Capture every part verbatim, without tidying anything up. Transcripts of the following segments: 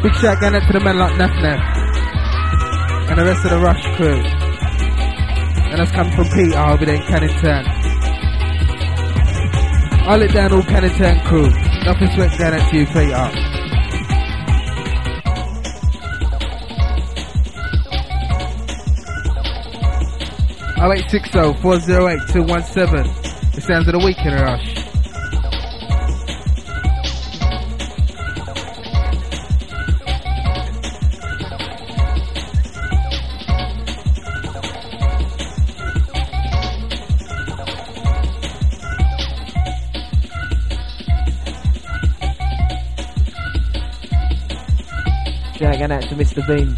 Big shout going out to the men like Nef Nef and the rest of the Rush crew. And that's coming from Peter over there in Cannington. I'll let down all Cannington crew. Nothing sweat going out to you, Peter. oh eight six oh, four oh eight, two one seven. The sounds of the Weekend Rush. Going out to Mister Bean.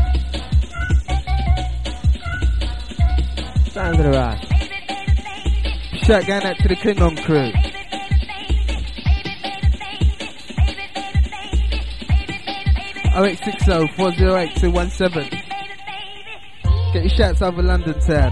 Sounds of the Rush. Shout going out to the Klingon crew. oh eight six oh, four oh eight, two one seven. Get your shouts over London town.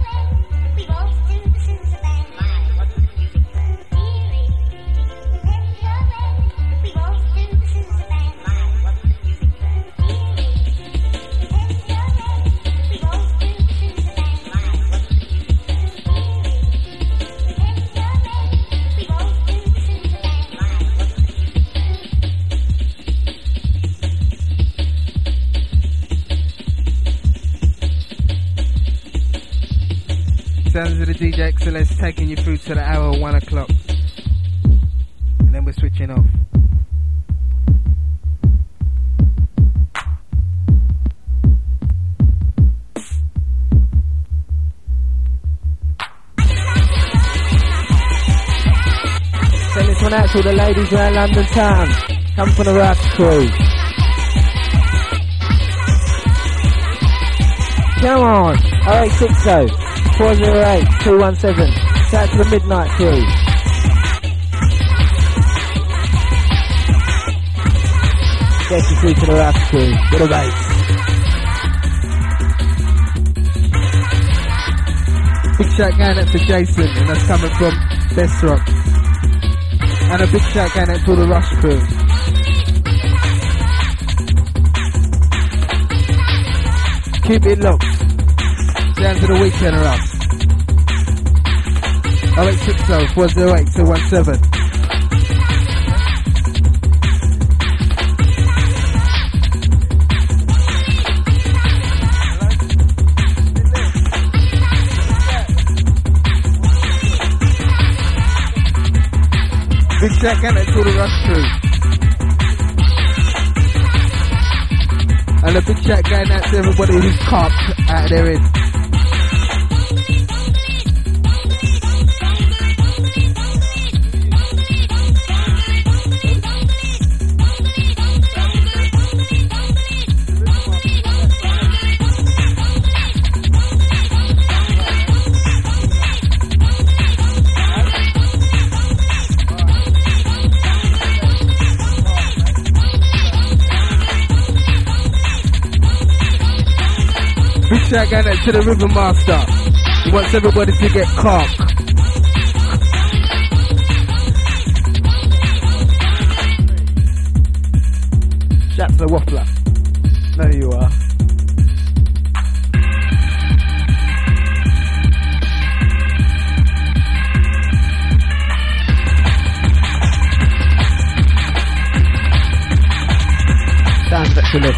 Sounds of the D J X L S taking you through to the hour one o'clock, and then we're switching off. Send this one out to all the ladies around London town. Come from the Rush crew. Come on, oh eight six oh. four oh eight, two one seven. Shout out to the Midnight crew. Get you through to the Rush crew. Get a bass. Big shout going out to Jason, and that's coming from Best Rock. And a big shout going out to all the Rush crew. Keep it locked. Down to the Weekend Rush. oh eight six oh, four oh eight, two one seven. Big shout out to the Rush crew. And a big shout going out to everybody who's copped out of their head. Shout out to the River Master. He wants everybody to get cock. Shout to the Waffler. There you are. Sounds excellent.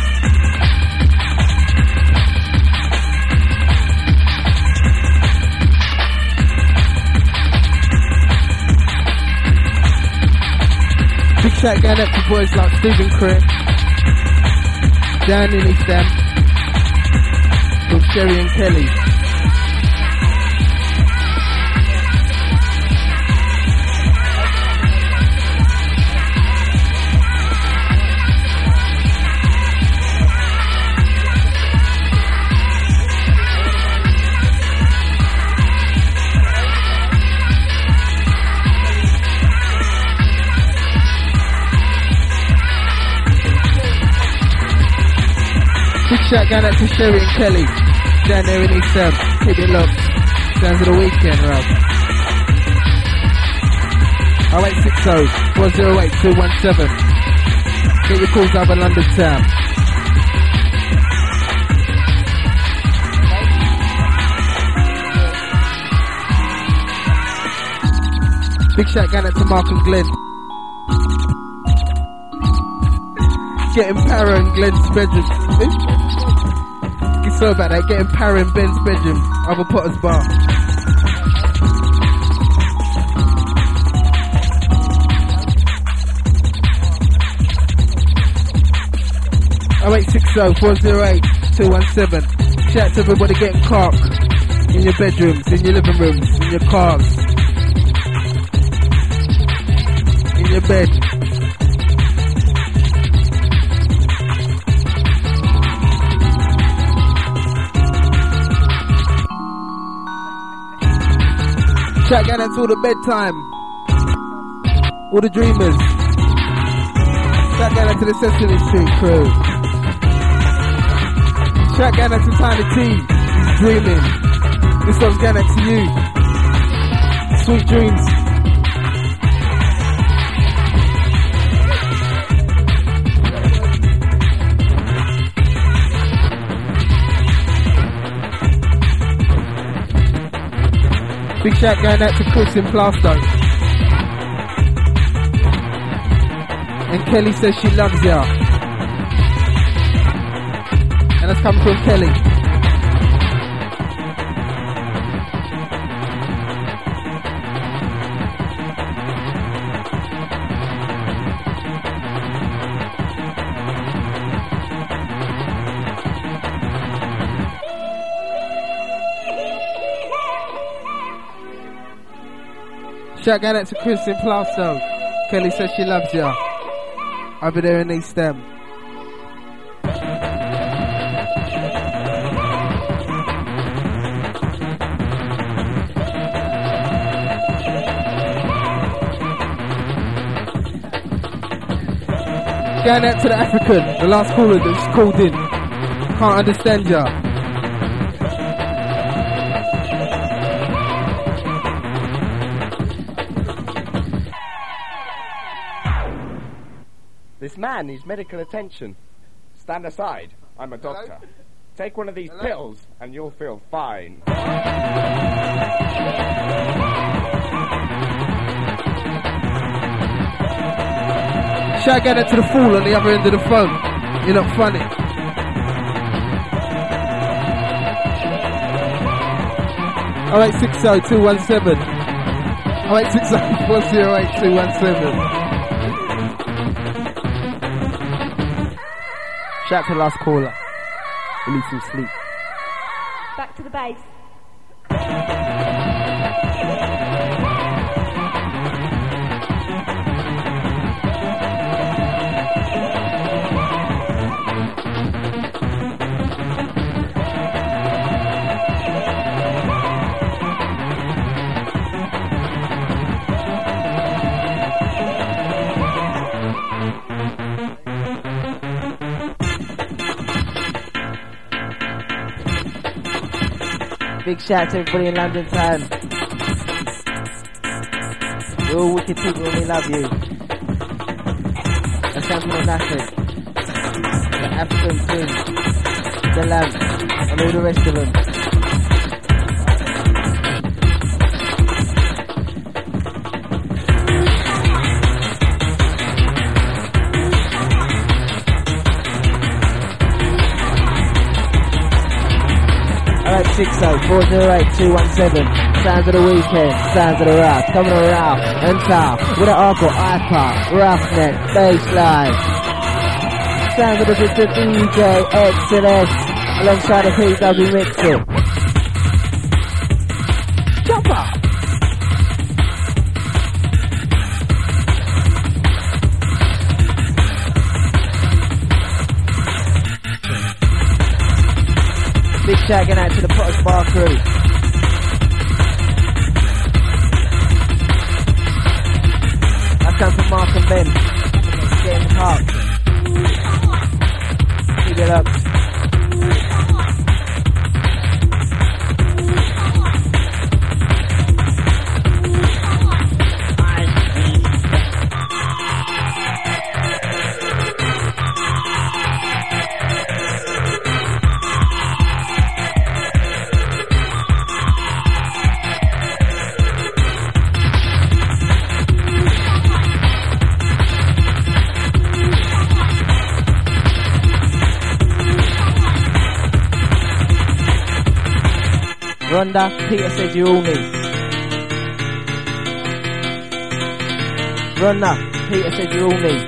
Big shout going out to boys like Stephen Crick, down in East Ham, with Sherry and Kelly. Shout going out to Sherry and Kelly down there in East Ham. Keep it locked. Down to the Weekend Rub. oh eight six oh, four oh eight, two one seven. Get your calls over London town. Big shout going out to Mark and Glenn. Getting para in Glenn's bedroom. You saw about that, getting para in Ben's bedroom. Other Potter's bar. oh eight six oh, four oh eight, two one seven. Shout out to everybody getting cock in your bedrooms, in your living rooms, in your cars, in your bed. Shout out to all the bedtime, all the dreamers. Shout out to the Sesame Street crew. Shout out to Tiny T, he's dreaming. This one's going out to you. Sweet dreams. Big shout going out to Chris in Plasto. And Kelly says she loves ya. And that's coming from Kelly. Shout out to Chris in Plasto. Kelly says she loves ya. Over there in East Ham. Going out to the African, the last caller that's called in. Can't understand ya. This man needs medical attention. Stand aside. I'm a doctor. Hello? Take one of these Hello? pills and you'll feel fine. Shout out to the fool on the other end of the phone. You're not funny. oh eight six oh, two one seven. oh eight six oh, four oh eight, two one seven. Shout out to the last caller. We need some sleep. Back to the base. Big shout out to everybody in London town. We're all wicked people and we love you. That's something of nothing. The African Queen, the Lamp, and all the rest of them. oh eight six oh, four oh eight, two one seven. Sounds of the weekend, sounds of the rough. Coming around and tough with an hardcore iPod, roughneck, bassline. Sounds of the, the, the D J X and S alongside the P W mixer. Jump up! Big shout out to the Potter's Bar crew. I come from Mark and Ben. Get in the park. Keep it up. Rhonda, Peter said you're all me. Rhonda, Peter said you're all me.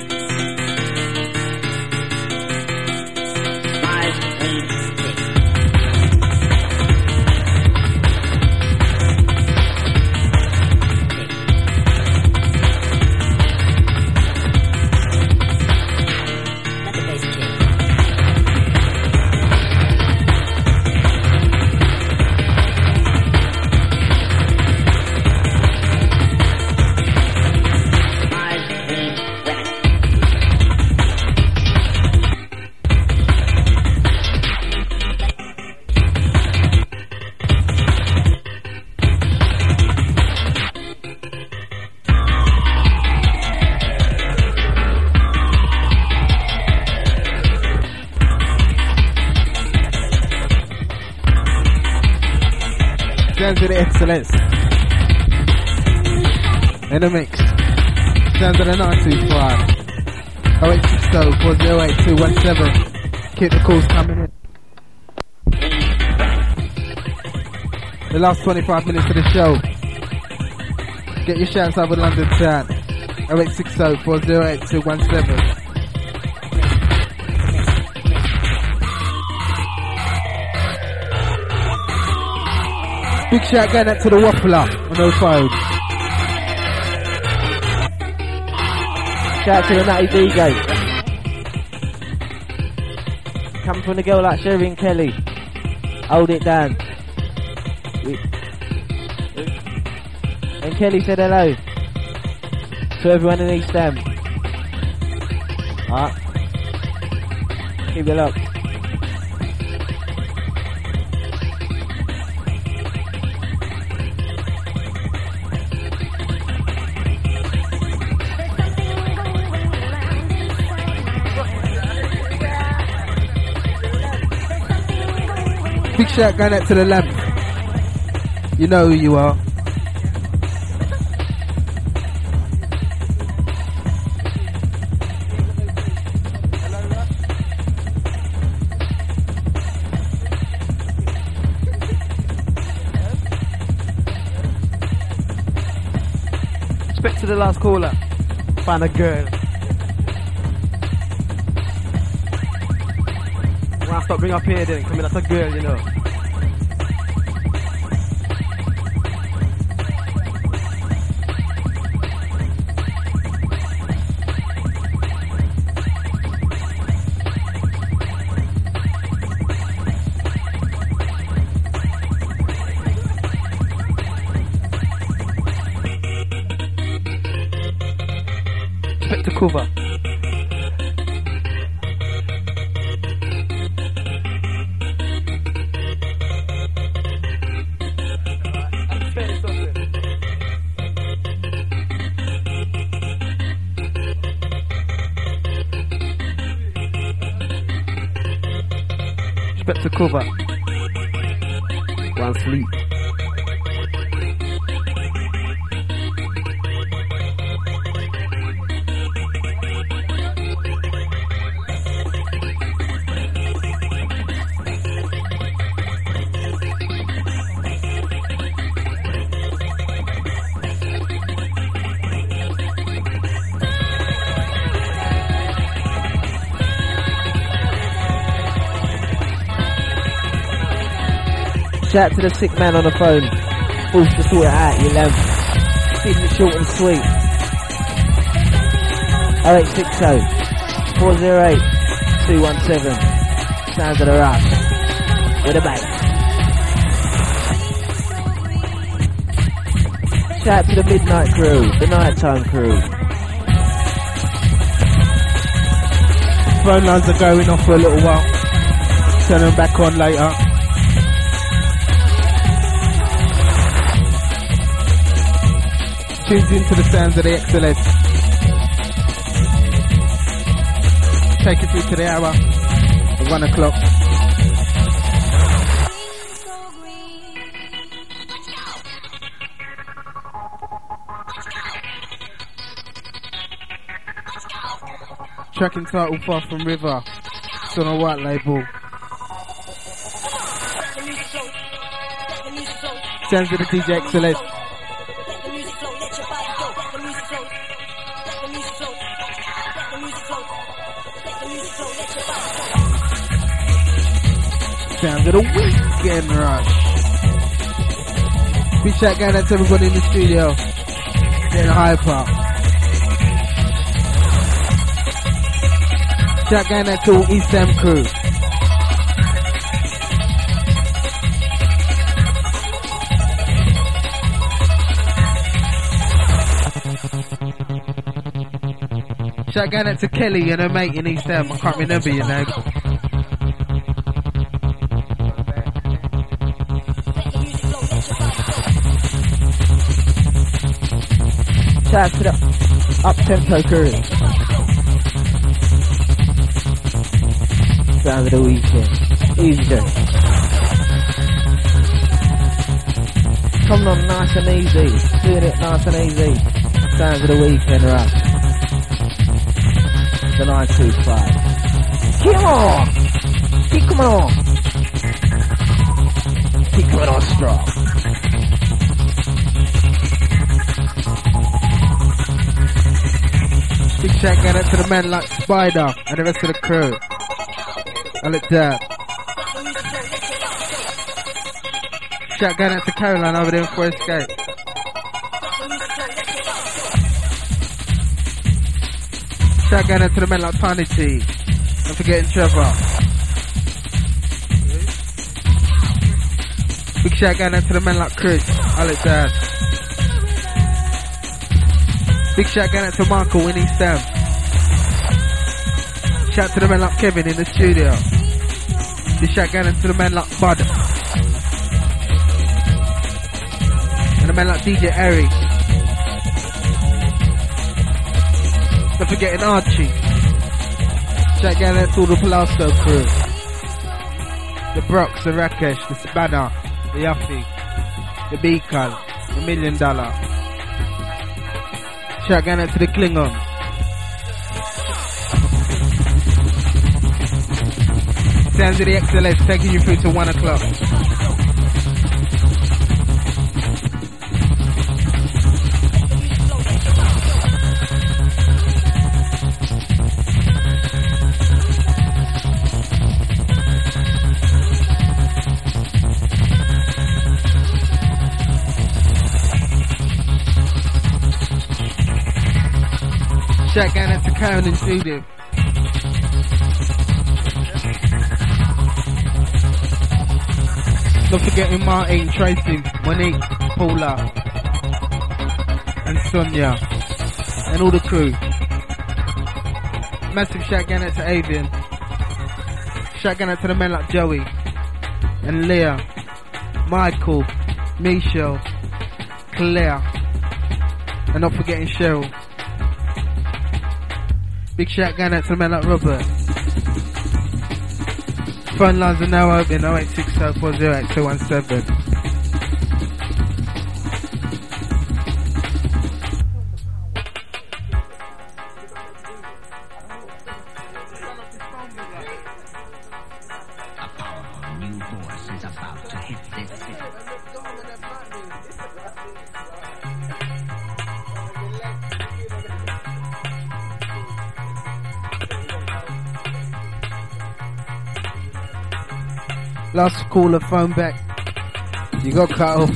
Sounds of the excellence in the mix. Sounds of the nine two five oh eight six oh four oh eight two one seven. Keep the calls coming in. The last twenty-five minutes of the show. Get your shouts over London town. oh eight six oh four oh eight two one seven. Big shout going out to the Waffler on the phone. Shout out to the Natty D J. Coming from the girl like Sherry and Kelly. Hold it down. And Kelly said hello to everyone in East Ham. Alright. Keep it locked. Big shout going out to the lamp. You know who you are. Respect to the last caller. Find a girl. When I start bring up here then, come in, that's a girl, you know. Respect to cover. Respect to cover. Go and sleep. Shout out to the sick man on the phone. Forced to sort it out, you lamb. Keeping it short and sweet. oh eight six oh four oh eight two one seven. Sounds of the rush. With a bass. Shout out to the midnight crew, the nighttime crew. Phone lines are going off for a little while. Turn them back on later. Tunes into the sounds of the excellence. Take it through to the hour at one o'clock. Track entitled Far From River. It's on a white label. Sounds of the D J Excellence. Sounds of the Weekend Rush. Big shout going out to everybody in the studio. Getting hyper. Shout going out to all East Ham crew. Shout going out to Kelly and her mate in East Ham. I can't remember your name. Shout out to the up-tempo crew. Sound of the Weekend. Easy day. Coming on nice and easy. Doing it nice and easy. Sounds of the Weekend Rush. The nine two five. Keep on! Keep coming on! Keep coming on strong. Big shout going out to the men like Spider and the rest of the crew. I look down. Shout going out to Caroline over there in Forest Gate. Shout going out to the men like Tiny T. Don't forgetting Trevor. Big shout going out to the men like Chris. I look down. Big shout going out to Michael in East Ham. Shout to the men like Kevin in the studio. Big shout going out to the men like Bud. And the men like D J Eric. Not forgetting Archie. Shout going out to all the Palasto crew. The Brooks, the Rakesh, the Spanner, the Yuffie, the Beacon, the Million Dollar. Shout going out to the Klingon. Sounds of the X L S taking you through to one o'clock. Shout going out to Karen and Judith. Not forgetting Martin, Tracy, Monique, Paula, and Sonia, and all the crew. Massive shout going out to Avian. Shout going out to the men like Joey, and Leah, Michael, Michelle, Claire, and not forgetting Cheryl. Big shout going out to the men like Robert. Phone lines are now open, oh eight six oh four oh eight two one seven. A powerful new force is about to hit this city. Last caller, phone back. You got cut off.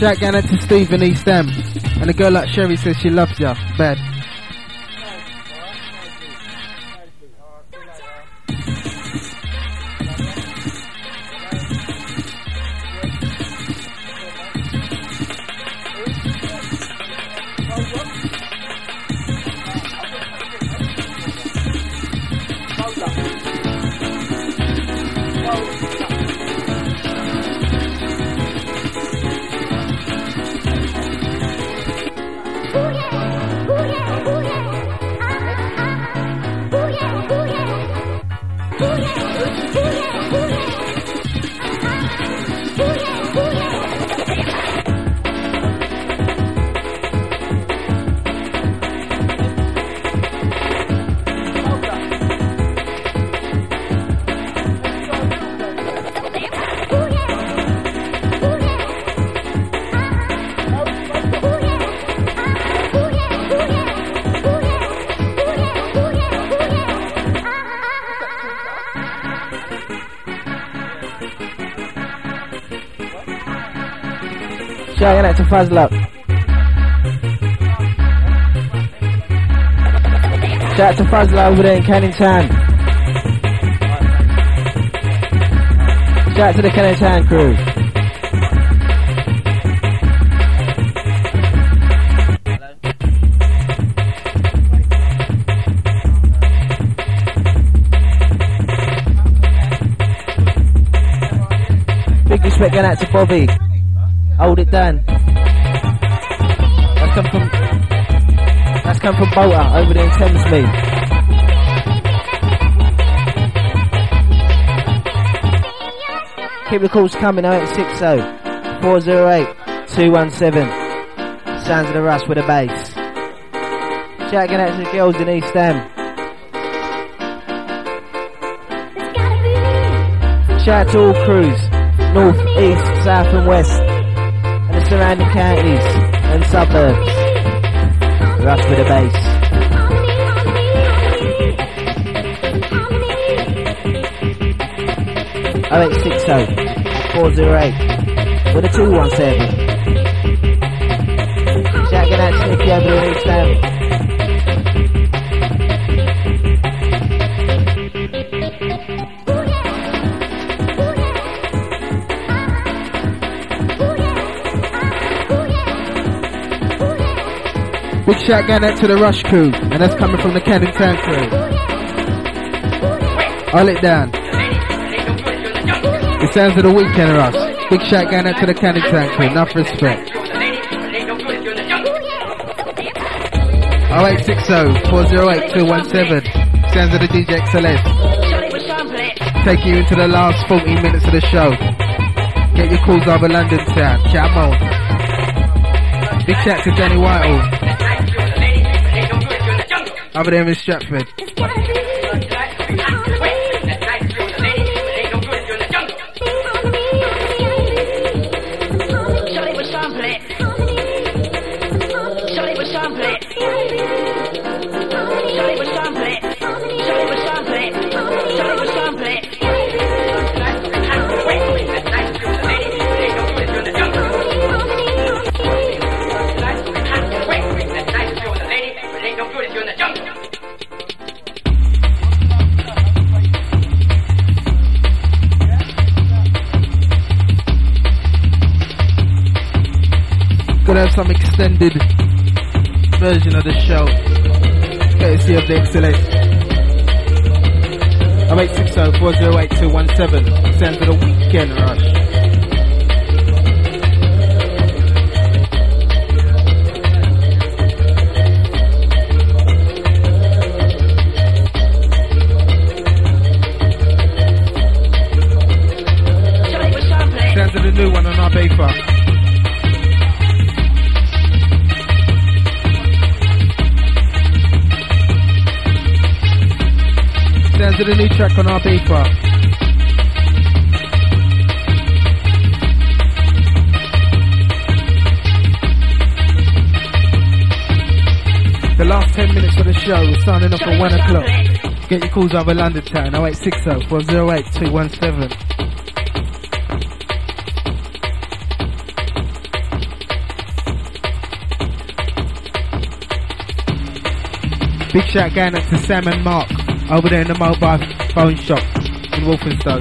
Shout going out to Steve in East End. And a girl like Sherry says she loves ya. Bad. Shouting out to Fuzzluck. Shout out to Fuzzluck over there in Canning Town. Shout out to the Canning Town crew. Big respect going out to Bobby. Hold it down. That's come from That's come from Bolter over there in Thamesmead. Keep the calls coming. oh eight six oh, four oh eight, two one seven. Sounds of the Rush with a bass. Shout out to the girls in East Ham. Shout out to all crews, north, east, south and west, and the surrounding counties and suburbs. Rush with a bass. oh eight six oh, four oh eight with a two one seven. Shout out to Nicky over there in East Ham. Big shout going out to the Rush crew, and that's coming from the Canning Town crew. Hold it down. The sounds of the weekend, Rush. Big shout going out to the Canning Town crew. Enough respect. oh eight six oh, four oh eight, two one seven. Sounds of the D J X L S. Take you into the last forty minutes of the show. Get your calls over London Town. Chat on. Big shout to Danny Whitehall. Over there in Stratford. Gonna have some extended version of the show, courtesy of the X L S. oh eight six oh, four oh eight, two one seven. Sounds of the weekend Rush. Sounds of the new one on our Bafer. Sounds of the new track on our Beeper. The last ten minutes of the show, we're signing off at one o'clock. Get your calls over London Town, oh eight six oh, four oh eight, two one seven. Big shout going out to Sam and Mark over there in the mobile phone shop in Walthamstow.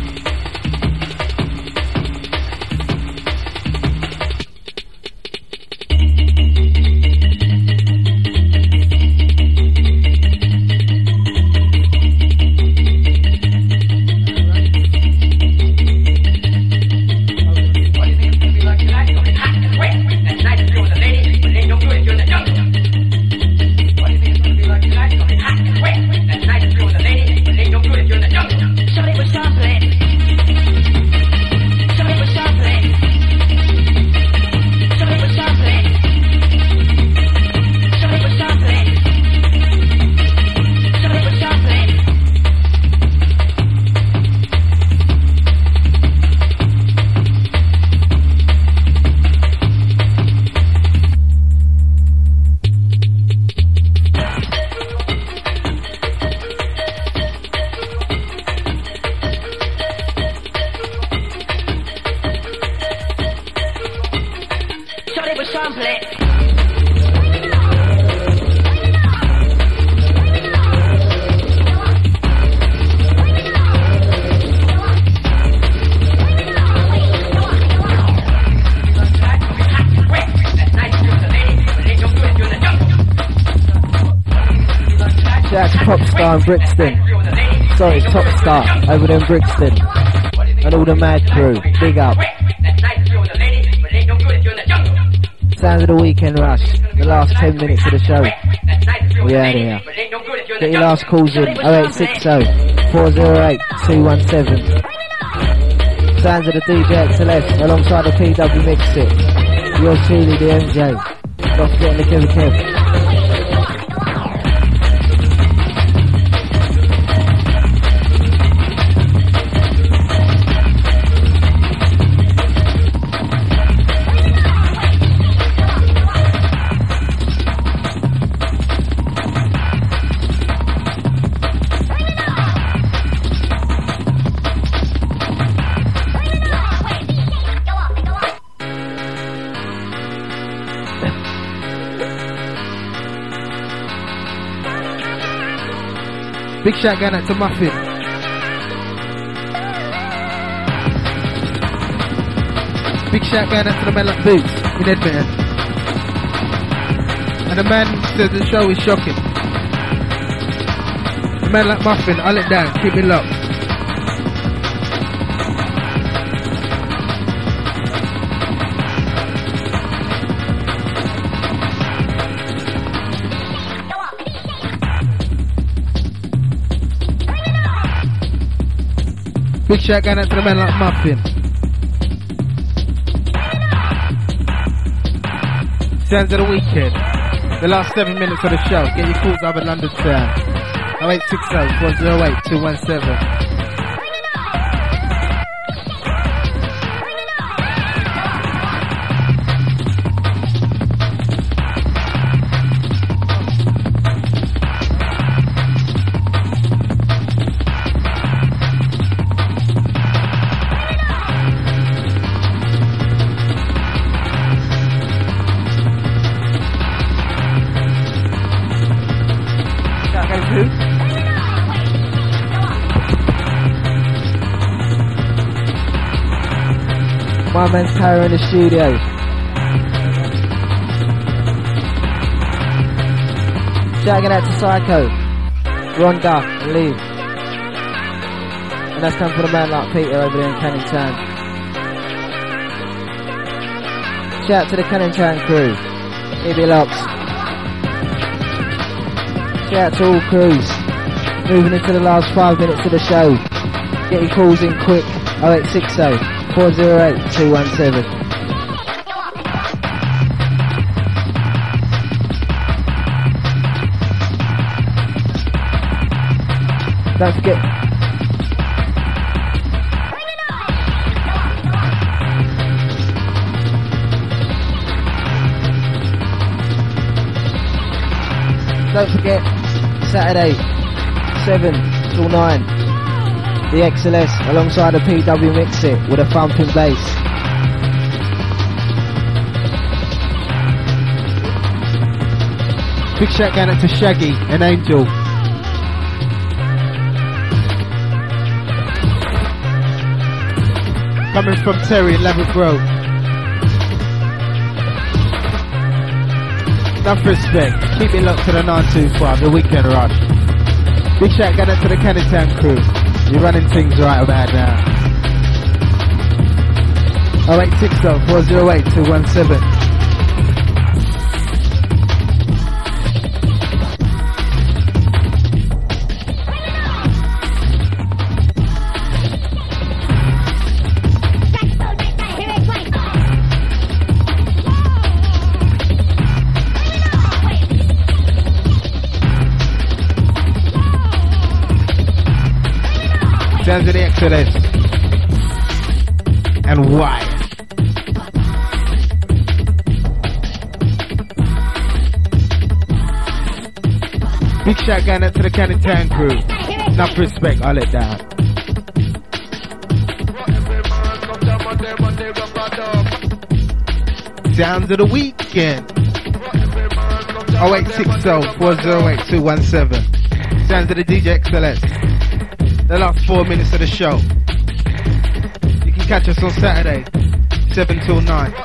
Brixton, sorry, Top Star over there in Brixton, and all the mad crew, big up. Sounds of the Weekend Rush, the last ten minutes of the show. We out here. Get your last calls in, oh eight six oh, four oh eight, two one seven. Sounds of the D J X L S alongside the P W Mix It. Yours truly, the M J. Lost getting the Kevin Kev. Big shout going out to Muffin. Big shout going out to the man like Boots in Edmonton. And the man said the show is shocking. The man like Muffin, I'll let down, keep it locked. Big shout going out to the man like Muffin. Sounds of the Weekend. The last seven minutes of the show. Get your calls over London Town. oh eight six oh, four oh eight, two one seven. My man's Power in the studio. Shouting out to Psycho, Rhonda and Lee. And that's come from a man like Peter over there in Canning Town. Shout out to the Canning Town crew. E B Locks. Shout out to all crews. Moving into the last five minutes of the show. Get your calls in quick. oh eight six oh, four oh eight, two one seven. Don't forget. Don't forget, Saturday, seven till nine, the X L S alongside the P W Mix It with a thumping bass. Big shout going out to Shaggy and Angel. Coming from Terry in Laverick Grove. Enough respect. Keep it locked to the nine two five, the weekend rush. Big shout going out to the Canning Town crew. You're running things right about now. oh eight six oh, four oh eight, two one seven. Sounds of the excellence. And why? Big shout going out to the Canning Town crew. Enough respect, I'll let down. Sounds of the weekend. oh eight six oh, four oh eight, two one seven. Sounds of the D J X L S. The last four minutes of the show. You can catch us on Saturday, seven till nine.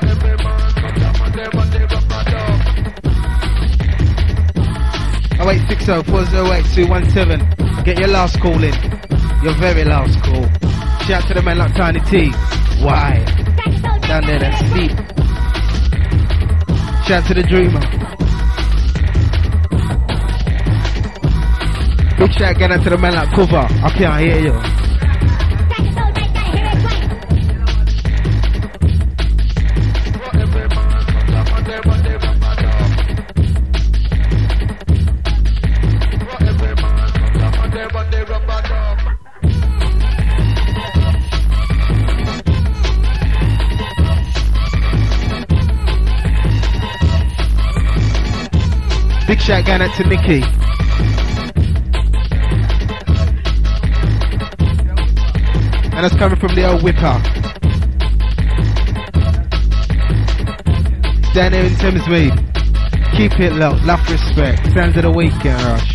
oh eight six oh, four oh eight, two one seven. Get your last call in. Your very last call. Shout to the man like Tiny T. Why? Down there that's sleep. Shout to the dreamer. Big shout going out to the man like Cover. I can't hear you. Big shout going out to Nikki. And that's coming from the old whipper. Down here in Thamesmead. Keep it low, love, respect. Sounds of the weekend rush.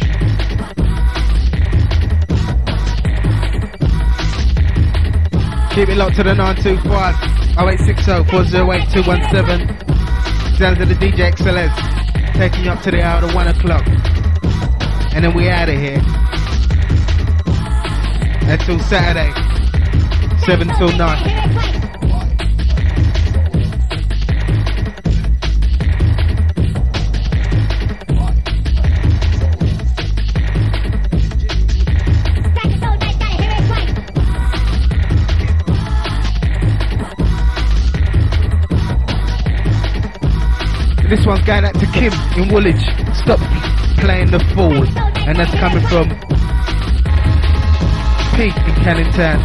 Keep it locked to the nine two five, oh eight six oh, four oh eight, two one seven. Sounds of the D J X L S. Taking you up to the hour of one o'clock. And then we out of here. Until Saturday. seven till nine. This one's going out to Kim in Woolwich. Stop playing the fool. And that's coming from Pete in Canning Town.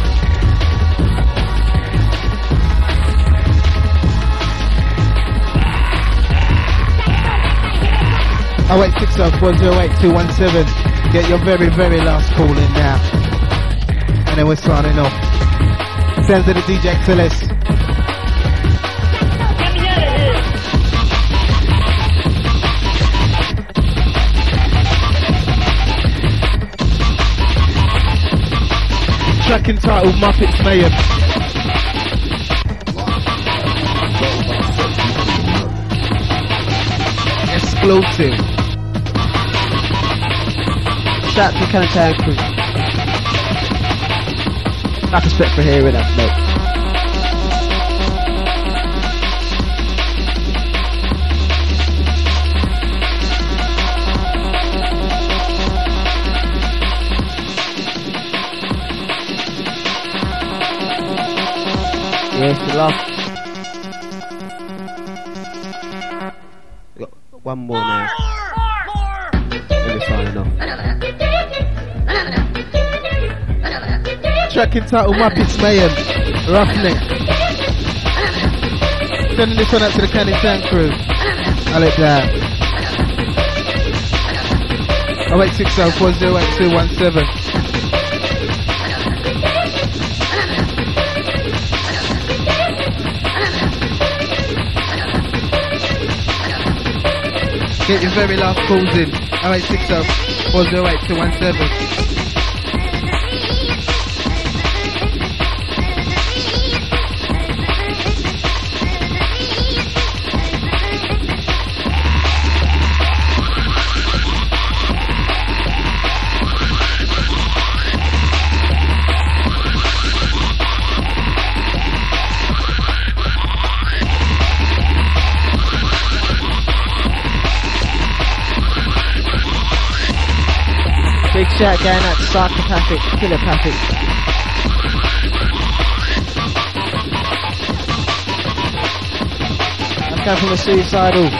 oh eight six oh, four oh eight, two one seven. Get your very, very last call in now. And then we're signing off. Sounds of the D J X L S. Track entitled Muppets Mayhem. Exclusive. Shout out to Canning Town crew. Enough respect for hearing us, mate. Yes, the last. Got one more now. Maybe signing off. Track entitled Muppets Mayhem. Roughneck. Sending this one out to the Canning Town crew. I'll let that. oh eight six oh, four oh eight, two one seven. Get your very last calls in. oh eight six oh, four oh eight, two one seven. Big shout going out to Psychopathic, Killerpathic. I'm going from the Suicidal.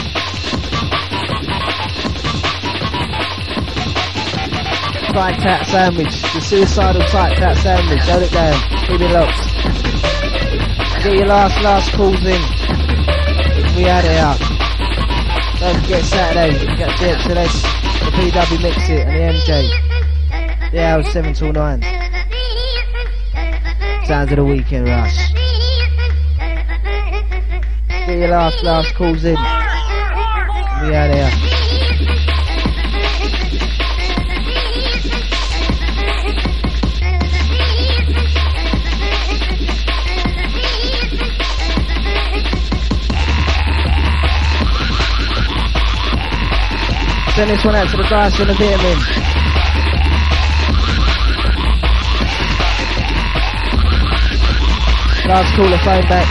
Tight Cat Sandwich. The Suicidal Tight Cat Sandwich. Hold it down. Keep it locked. Get your last, last calls in. We out here. Don't forget Saturday. We got J X L S. The P W Mix It and the M J. The hours seven till nine. Sounds of the Weekend Rush. Get your last, last calls in. We out here. Send this one out to the guys from the Vitamin. Last caller, phone back.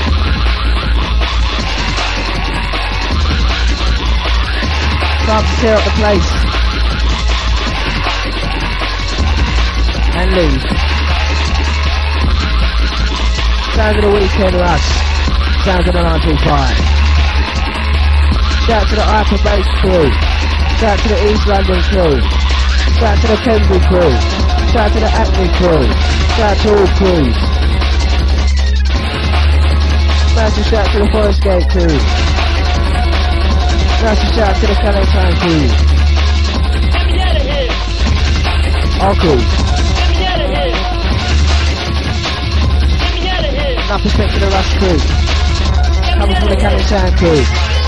Time to tear up the place. And leave. Sounds of the Weekend Rush. Sounds of the nine two five. Shout out to the Hyper Bass crew. Shout out to the East London crew. Shout out to the Pembrey crew. Shout out to the Acme crew. Shout out to all crews. Massive shout out to the Forest Gate crew. Massive shout out to the Calais Town crew. All crews. Enough respect to the Rush crew. Coming from the Calais Town crew.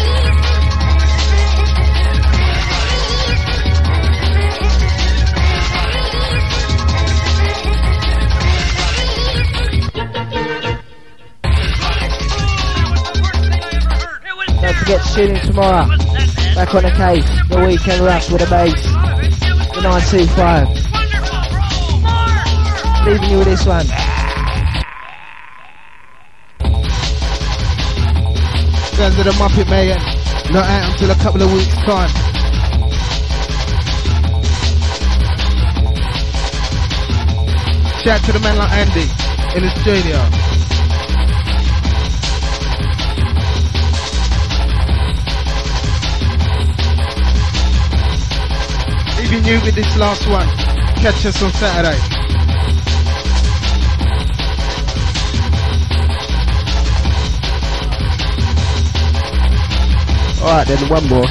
Don't forget to tune in tomorrow. Back on the case. The Weekend Rush with a bass. The nine two five. Leaving you with this one. Guns of the Muppet Mayhem. Not out until a couple of weeks' time. Shout out to the man like Andy in the studio. If you're new with this last one, catch us on Saturday. Alright then, one more.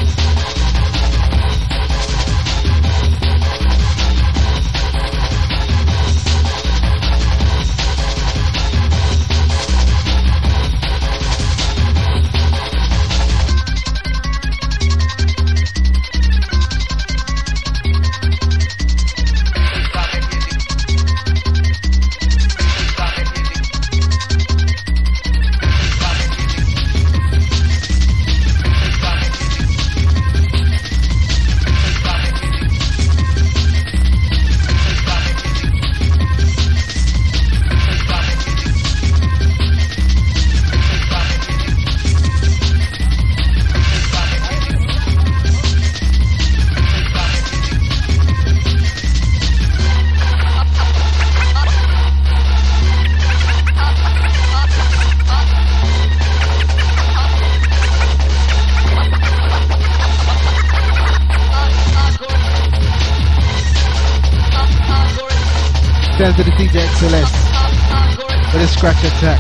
Down to the D J X L S with a scratch attack.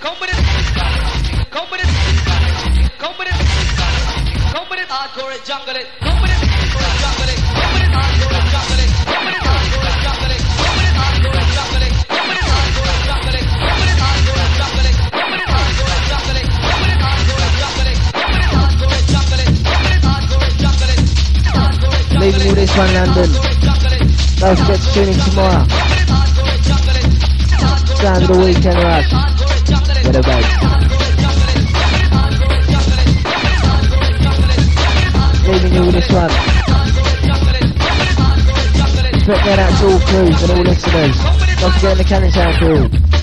Come with it. Come with it. Come with it. Come with it. Hardcore it, jungle it. Come with it. Jungle it. Come with it. Hardcore it, jungle it. Come with it. Hardcore it, jungle it. Come with it. Hardcore it, jungle it. Come with it. Hardcore it, jungle it. Come with it. Hardcore it, jungle it. Come with it. Hardcore it, jungle it. Come with it. Hardcore it, jungle it. Come with it. Hardcore it, jungle it. Come with it. Hardcore it, jungle it. Hardcore it, jungle it. Leaving you this one, London. Don't forget to tune in tomorrow. Sound of the weekend rush. Get a bag. Leaving you with this one. Put that out to all crews and all listeners. Don't forget the Cannon Sound crew.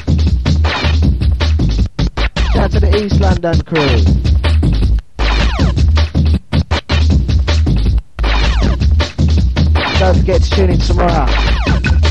Shout to the East London crew. Don't forget to tune in tomorrow.